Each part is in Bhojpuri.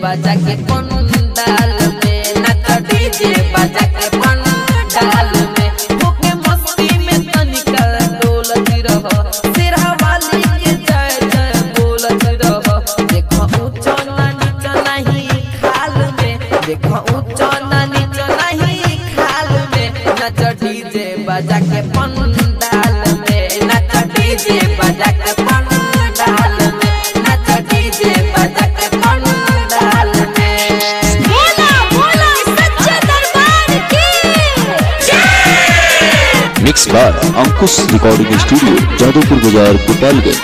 बजा के पंडाल में, नाचा डीजे बजा के पंडाल में, होके मस्ती में तनिका डोलत रह, सिरहा वाली के जय जय बोलत रह। देखो ऊंचा ना नीचा नहीं खाल में, देखो ऊंचा ना नीचा नहीं खाल में, नाचा डीजे बजा के पंडाल में, नाचा डीजे बजा के पंडाल में, नाचा डीजे बजा के पंडाल में। बोला बोला सच्चे दरबार की जय। Mix bar Ankush recording studio Jadavpur बाजार गोपालगंज।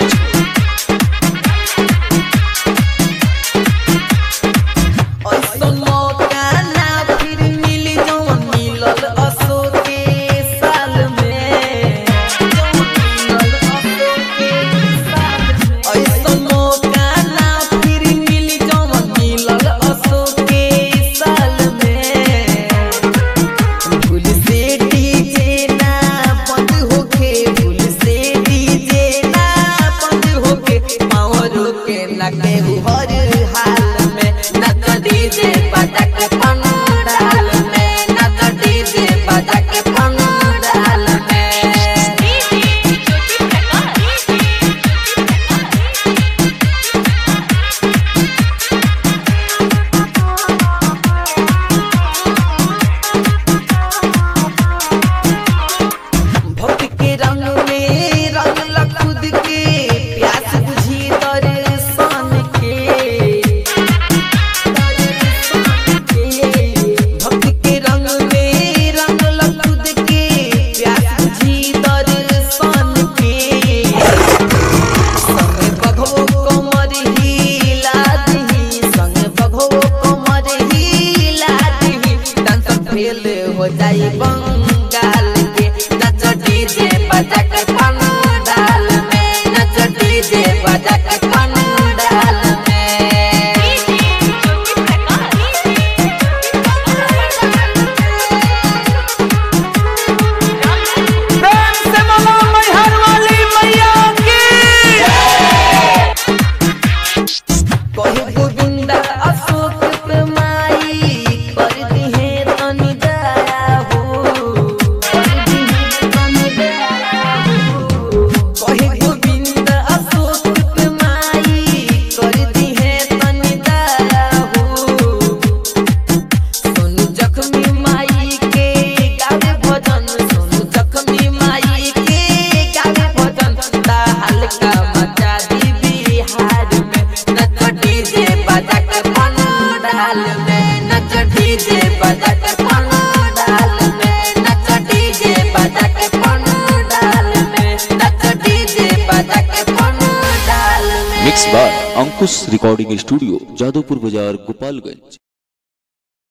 हो जाई बंगाल के, नाचा डीजे बजा के पंडाल में, नाचा डीजे बजा के पंडाल में। प्रेम से बोलो मैहर वाली मैया की। कोई गोविंदा अशोक पे माई कर दी है तनी दया हो, कर दी है तनी दया हो। कोई गोविंदा अशोक पे माई कर दी है तनी दया हो। सोनू जख्मी माई के गावे भजन, सोनू जख्मी माई के गावे भजन, ता हल्का मचा दी बिहार में, नाचा डीजे बजा के पंडाल में, नाचा डीजे बजा के पंडाल में, नाचा डीजे बजा के पंडाल में, नाचा डीजे बजा के पंडाल में। Mix bar Ankush recording studio Jadavpur बाजार गोपालगंज।